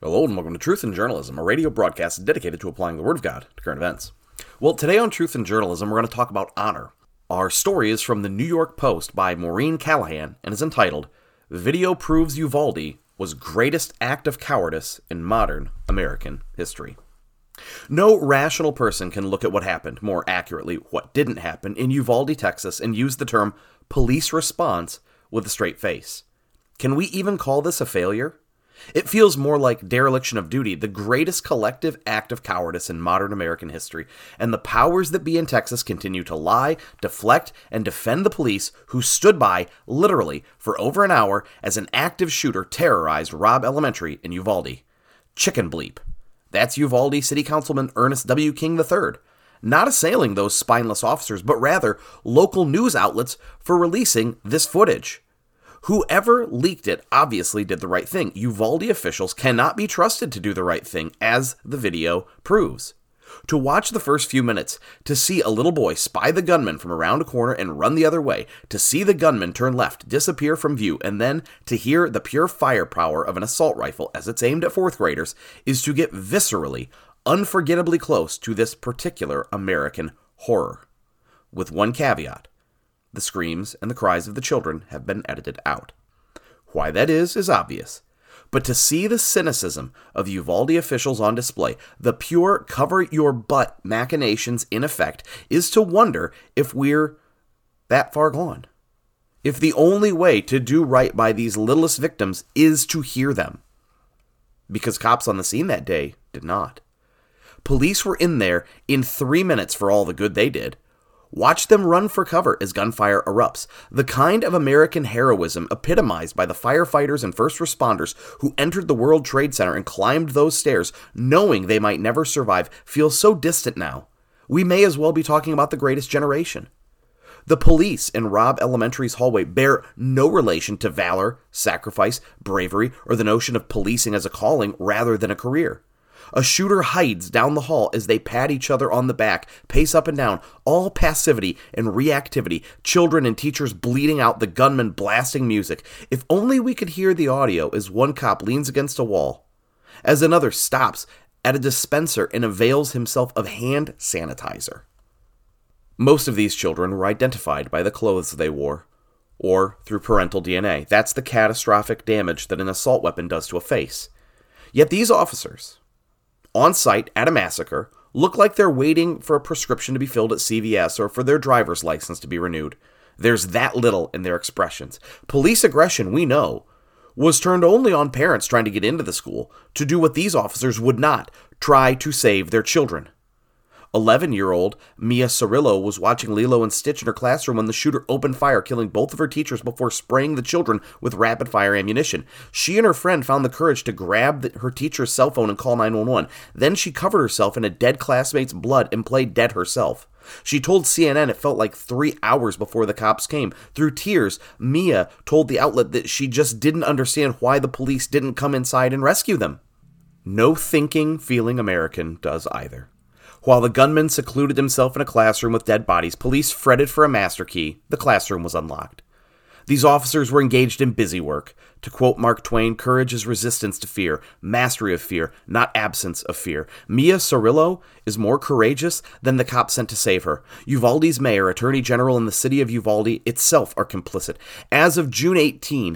Hello and welcome to Truth in Journalism, a radio broadcast dedicated to applying the Word of God to current events. Well, today on Truth in Journalism, we're going to talk about honor. Our story is from the New York Post by Maureen Callahan and is entitled, Video Proves Uvalde Was Greatest Act of Cowardice in Modern American History. No rational person can look at what happened, more accurately, what didn't happen, in Uvalde, Texas, and use the term police response with a straight face. Can we even call this a failure? It feels more like dereliction of duty, the greatest collective act of cowardice in modern American history, and the powers that be in Texas continue to lie, deflect, and defend the police who stood by, literally, for over an hour as an active shooter terrorized Robb Elementary in Uvalde. Chicken bleep. That's Uvalde City Councilman Ernest W. King III, not assailing those spineless officers, but rather local news outlets for releasing this footage. Whoever leaked it obviously did the right thing. Uvalde officials cannot be trusted to do the right thing, as the video proves. To watch the first few minutes, to see a little boy spy the gunman from around a corner and run the other way, to see the gunman turn left, disappear from view, and then to hear the pure firepower of an assault rifle as it's aimed at fourth graders, is to get viscerally, unforgettably close to this particular American horror. With one caveat. The screams and the cries of the children have been edited out. Why that is obvious. But to see the cynicism of Uvalde officials on display, the pure cover-your-butt machinations in effect, is to wonder if we're that far gone. If the only way to do right by these littlest victims is to hear them. Because cops on the scene that day did not. Police were in there in 3 minutes for all the good they did. Watch them run for cover as gunfire erupts. The kind of American heroism epitomized by the firefighters and first responders who entered the World Trade Center and climbed those stairs, knowing they might never survive, feels so distant now. We may as well be talking about the greatest generation. The police in Robb Elementary's hallway bear no relation to valor, sacrifice, bravery, or the notion of policing as a calling rather than a career. A shooter hides down the hall as they pat each other on the back, pace up and down, all passivity and reactivity, children and teachers bleeding out, the gunman blasting music. If only we could hear the audio as one cop leans against a wall, as another stops at a dispenser and avails himself of hand sanitizer. Most of these children were identified by the clothes they wore, or through parental DNA. That's the catastrophic damage that an assault weapon does to a face. Yet these officers, on site at a massacre, look like they're waiting for a prescription to be filled at CVS or for their driver's license to be renewed. There's that little in their expressions. Police aggression, we know, was turned only on parents trying to get into the school to do what these officers would not, try to save their children. 11-year-old Mia Cirillo was watching Lilo and Stitch in her classroom when the shooter opened fire, killing both of her teachers before spraying the children with rapid-fire ammunition. She and her friend found the courage to grab her teacher's cell phone and call 911. Then she covered herself in a dead classmate's blood and played dead herself. She told CNN it felt like 3 hours before the cops came. Through tears, Mia told the outlet that she just didn't understand why the police didn't come inside and rescue them. No thinking, feeling American does either. While the gunman secluded himself in a classroom with dead bodies, police fretted for a master key. The classroom was unlocked. These officers were engaged in busy work. To quote Mark Twain, courage is resistance to fear, mastery of fear, not absence of fear. Mia Cirillo is more courageous than the cops sent to save her. Uvalde's mayor, attorney general, and the city of Uvalde itself are complicit. As of June 18,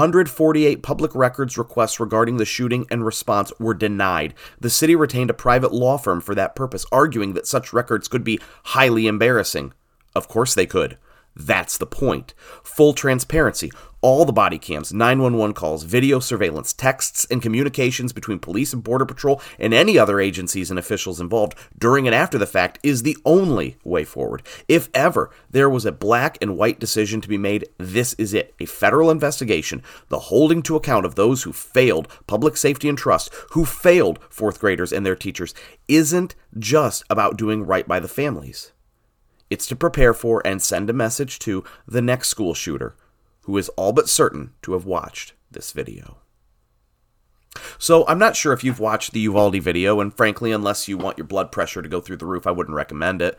148 public records requests regarding the shooting and response were denied. The city retained a private law firm for that purpose, arguing that such records could be highly embarrassing. Of course they could. That's the point. Full transparency. All the body cams, 911 calls, video surveillance, texts, and communications between police and border patrol and any other agencies and officials involved during and after the fact is the only way forward. If ever there was a black and white decision to be made, this is it. A federal investigation, the holding to account of those who failed public safety and trust, who failed fourth graders and their teachers, isn't just about doing right by the families. It's to prepare for and send a message to the next school shooter, who is all but certain to have watched this video. So I'm not sure if you've watched the Uvalde video, and frankly, unless you want your blood pressure to go through the roof, I wouldn't recommend it.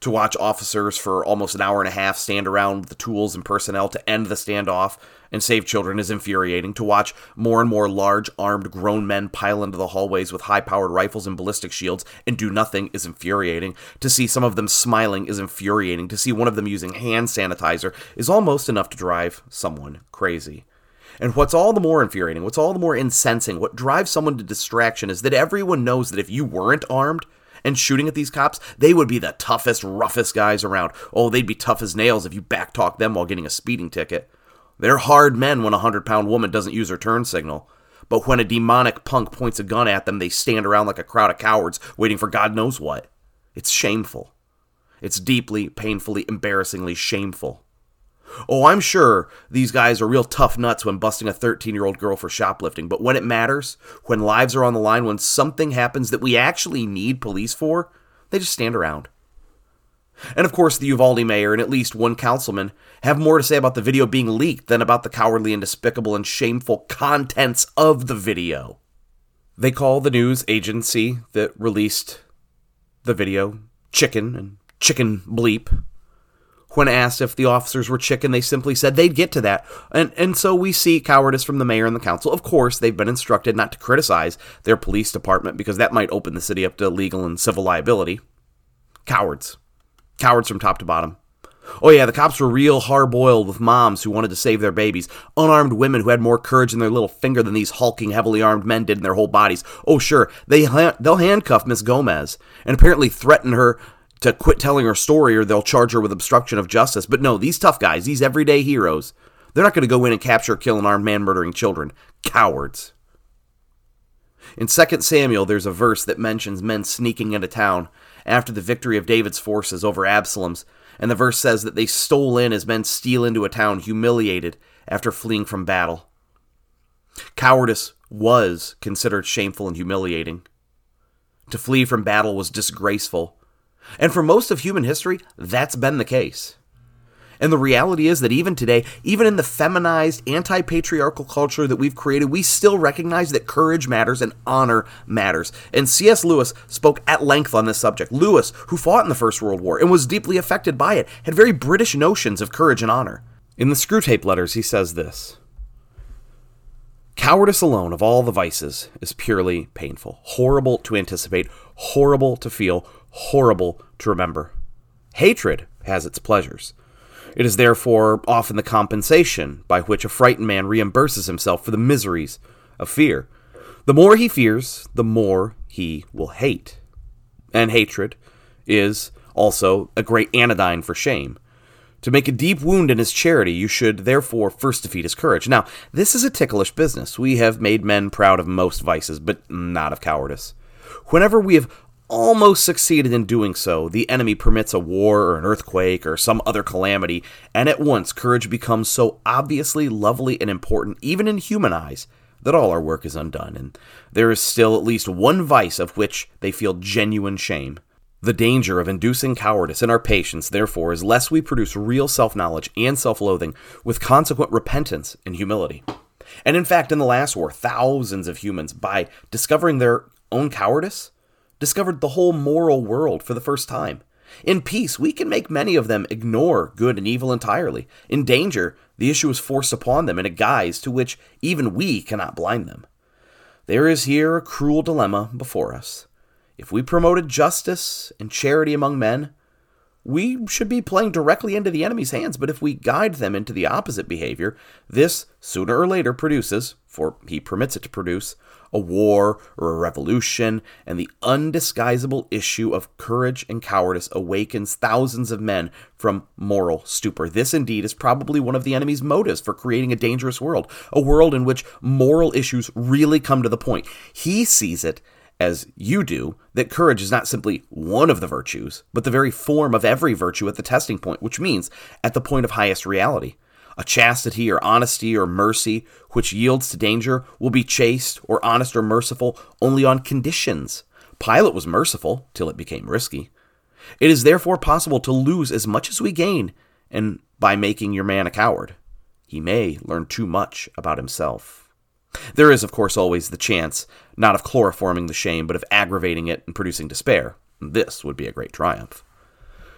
To watch officers for almost an hour and a half stand around with the tools and personnel to end the standoff and save children is infuriating. To watch more and more large, armed, grown men pile into the hallways with high-powered rifles and ballistic shields and do nothing is infuriating. To see some of them smiling is infuriating. To see one of them using hand sanitizer is almost enough to drive someone crazy. And what's all the more infuriating, what's all the more incensing, what drives someone to distraction is that everyone knows that if you weren't armed and shooting at these cops, they would be the toughest, roughest guys around. Oh, they'd be tough as nails if you backtalk them while getting a speeding ticket. They're hard men when a 100-pound woman doesn't use her turn signal. But when a demonic punk points a gun at them, they stand around like a crowd of cowards waiting for God knows what. It's shameful. It's deeply, painfully, embarrassingly shameful. Oh, I'm sure these guys are real tough nuts when busting a 13-year-old girl for shoplifting, but when it matters, when lives are on the line, when something happens that we actually need police for, they just stand around. And of course, the Uvalde mayor and at least one councilman have more to say about the video being leaked than about the cowardly and despicable and shameful contents of the video. They call the news agency that released the video chicken and chicken bleep. When asked if the officers were chicken, they simply said they'd get to that. And so we see cowardice from the mayor and the council. Of course, they've been instructed not to criticize their police department because that might open the city up to legal and civil liability. Cowards. Cowards from top to bottom. Oh yeah, the cops were real hard-boiled with moms who wanted to save their babies. Unarmed women who had more courage in their little finger than these hulking, heavily armed men did in their whole bodies. Oh sure, they'll handcuff Miss Gomez and apparently threaten her to quit telling her story or they'll charge her with obstruction of justice. But no, these tough guys, these everyday heroes, they're not going to go in and capture or kill an armed man murdering children. Cowards. In 2 Samuel, there's a verse that mentions men sneaking into town after the victory of David's forces over Absalom's, and the verse says that they stole in as men steal into a town humiliated after fleeing from battle. Cowardice was considered shameful and humiliating. To flee from battle was disgraceful. And for most of human history, that's been the case. And the reality is that even today, even in the feminized, anti-patriarchal culture that we've created, we still recognize that courage matters and honor matters. And C.S. Lewis spoke at length on this subject. Lewis, who fought in the First World War and was deeply affected by it, had very British notions of courage and honor. In the Screwtape Letters, he says this: "Cowardice alone of all the vices is purely painful, horrible to anticipate, horrible to feel, horrible to remember. Hatred has its pleasures. It is therefore often the compensation by which a frightened man reimburses himself for the miseries of fear. The more he fears, the more he will hate. And hatred is also a great anodyne for shame. To make a deep wound in his charity, you should therefore first defeat his courage." Now, this is a ticklish business. We have made men proud of most vices, but not of cowardice. Whenever we have almost succeeded in doing so, the enemy permits a war or an earthquake or some other calamity, and at once courage becomes so obviously lovely and important, even in human eyes, that all our work is undone, and there is still at least one vice of which they feel genuine shame. The danger of inducing cowardice in our patients, therefore, is lest we produce real self-knowledge and self-loathing with consequent repentance and humility. And in fact, in the last war, thousands of humans, by discovering their own cowardice, discovered the whole moral world for the first time. In peace, we can make many of them ignore good and evil entirely. In danger, the issue is forced upon them in a guise to which even we cannot blind them. There is here a cruel dilemma before us. If we promoted justice and charity among men, we should be playing directly into the enemy's hands, but if we guide them into the opposite behavior, this sooner or later produces, for he permits it to produce, a war or a revolution, and the undisguisable issue of courage and cowardice awakens thousands of men from moral stupor. This indeed is probably one of the enemy's motives for creating a dangerous world, a world in which moral issues really come to the point. He sees it, as you do, that courage is not simply one of the virtues, but the very form of every virtue at the testing point, which means at the point of highest reality. A chastity or honesty or mercy which yields to danger will be chaste or honest or merciful only on conditions. Pilate was merciful till it became risky. It is therefore possible to lose as much as we gain, and by making your man a coward, he may learn too much about himself. There is, of course, always the chance, not of chloroforming the shame, but of aggravating it and producing despair. This would be a great triumph.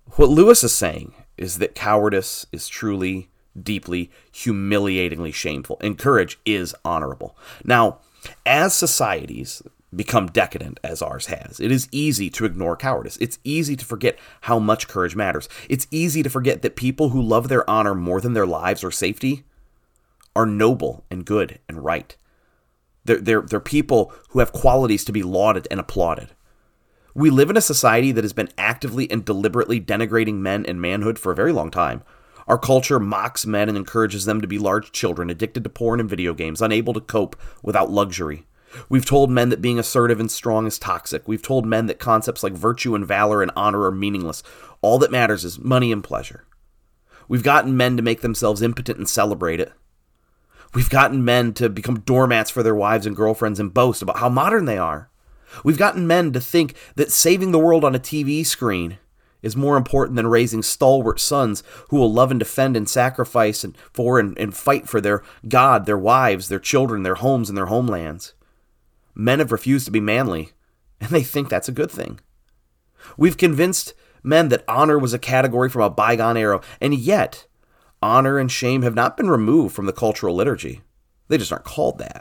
What Lewis is saying is that cowardice is truly, deeply, humiliatingly shameful, and courage is honorable. Now, as societies become decadent, as ours has, it is easy to ignore cowardice. It's easy to forget how much courage matters. It's easy to forget that people who love their honor more than their lives or safety are noble and good and right. They're people who have qualities to be lauded and applauded. We live in a society that has been actively and deliberately denigrating men and manhood for a very long time. Our culture mocks men and encourages them to be large children, addicted to porn and video games, unable to cope without luxury. We've told men that being assertive and strong is toxic. We've told men that concepts like virtue and valor and honor are meaningless. All that matters is money and pleasure. We've gotten men to make themselves impotent and celebrate it. We've gotten men to become doormats for their wives and girlfriends and boast about how modern they are. We've gotten men to think that saving the world on a TV screen is more important than raising stalwart sons who will love and defend and sacrifice and fight for their God, their wives, their children, their homes, and their homelands. Men have refused to be manly, and they think that's a good thing. We've convinced men that honor was a category from a bygone era, and yet honor and shame have not been removed from the cultural liturgy. They just aren't called that.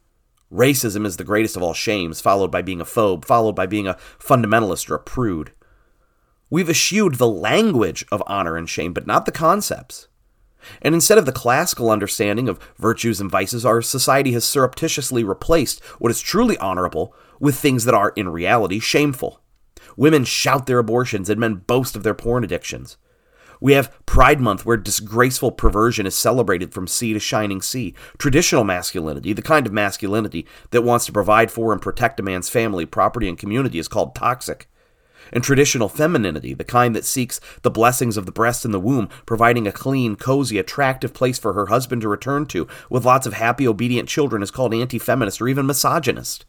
Racism is the greatest of all shames, followed by being a phobe, followed by being a fundamentalist or a prude. We've eschewed the language of honor and shame, but not the concepts. And instead of the classical understanding of virtues and vices, our society has surreptitiously replaced what is truly honorable with things that are, in reality, shameful. Women shout their abortions and men boast of their porn addictions. We have Pride Month, where disgraceful perversion is celebrated from sea to shining sea. Traditional masculinity, the kind of masculinity that wants to provide for and protect a man's family, property, and community, is called toxic. And traditional femininity, the kind that seeks the blessings of the breast and the womb, providing a clean, cozy, attractive place for her husband to return to, with lots of happy, obedient children, is called anti-feminist or even misogynist.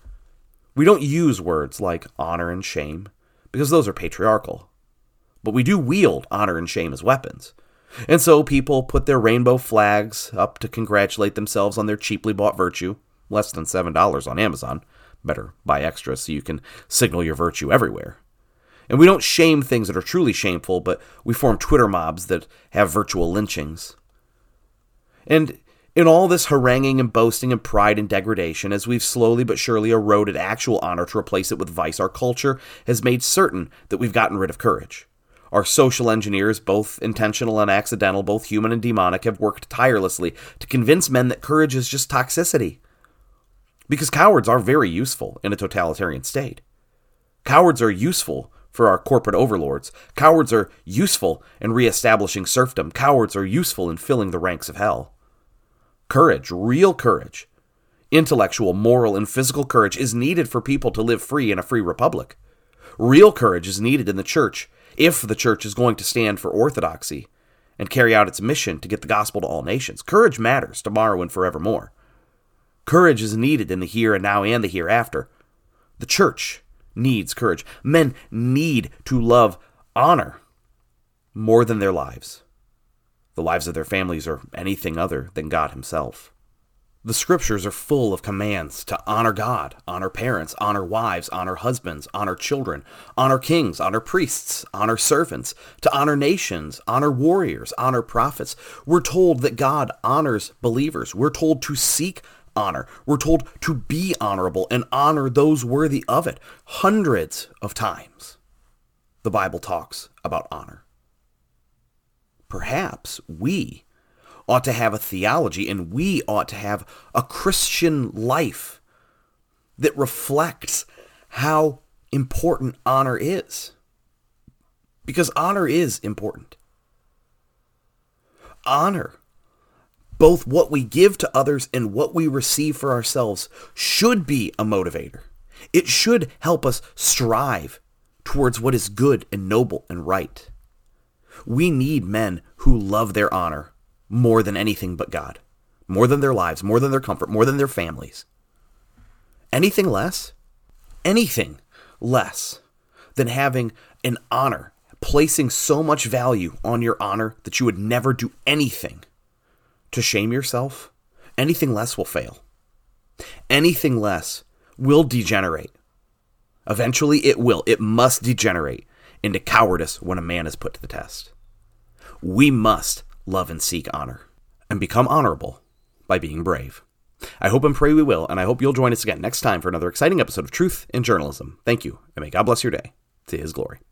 We don't use words like honor and shame, because those are patriarchal. But we do wield honor and shame as weapons. And so people put their rainbow flags up to congratulate themselves on their cheaply bought virtue, less than $7 on Amazon. Better buy extra so you can signal your virtue everywhere. And we don't shame things that are truly shameful, but we form Twitter mobs that have virtual lynchings. And in all this haranguing and boasting and pride and degradation, as we've slowly but surely eroded actual honor to replace it with vice, our culture has made certain that we've gotten rid of courage. Our social engineers, both intentional and accidental, both human and demonic, have worked tirelessly to convince men that courage is just toxicity. Because cowards are very useful in a totalitarian state. Cowards are useful for our corporate overlords. Cowards are useful in reestablishing serfdom. Cowards are useful in filling the ranks of hell. Courage, real courage, intellectual, moral, and physical courage is needed for people to live free in a free republic. Real courage is needed in the church if the church is going to stand for orthodoxy and carry out its mission to get the gospel to all nations. Courage matters tomorrow and forevermore. Courage is needed in the here and now and the hereafter. The church needs courage. Men need to love honor more than their lives. The lives of their families are anything other than God himself. The scriptures are full of commands to honor God, honor parents, honor wives, honor husbands, honor children, honor kings, honor priests, honor servants, to honor nations, honor warriors, honor prophets. We're told that God honors believers. We're told to seek honor. We're told to be honorable and honor those worthy of it. Hundreds of times the Bible talks about honor. Perhaps we ought to have a theology and we ought to have a Christian life that reflects how important honor is. Because honor is important. Honor, both what we give to others and what we receive for ourselves, should be a motivator. It should help us strive towards what is good and noble and right. We need men who love their honor more than anything but God, more than their lives, more than their comfort, more than their families. Anything less than having an honor, placing so much value on your honor that you would never do anything to shame yourself, anything less will fail. Anything less will degenerate. Eventually it will. It must degenerate. into cowardice when a man is put to the test. We must love and seek honor, and become honorable by being brave. I hope and pray we will, and I hope you'll join us again next time for another exciting episode of Truth in Journalism. Thank you, and may God bless your day to His glory.